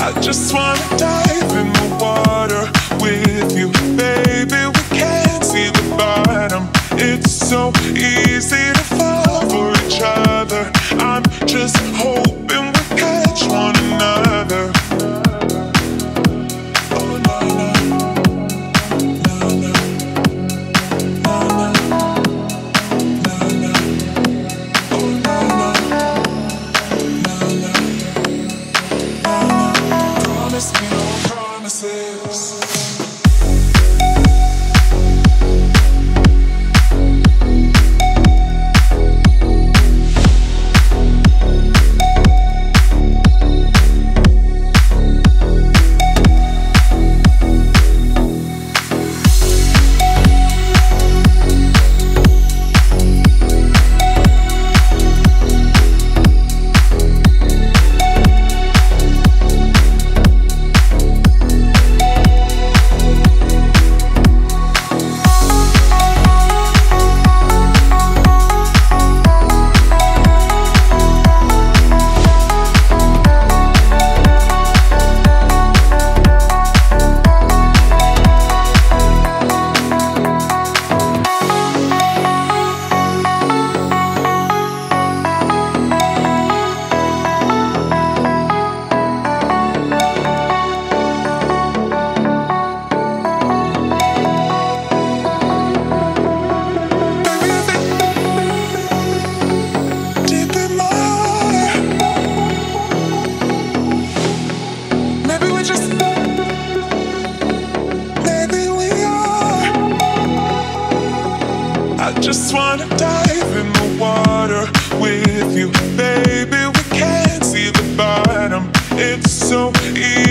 I just wanna dive in the water with you, baby. We can't see the bottom. It's so easy to fall for each other. I'm just hoping we catch one another. Oh no no no no no no no. Oh no no no no. Promise me no promises. I just wanna dive in the water with you, baby. We can't see the bottom. It's so easy.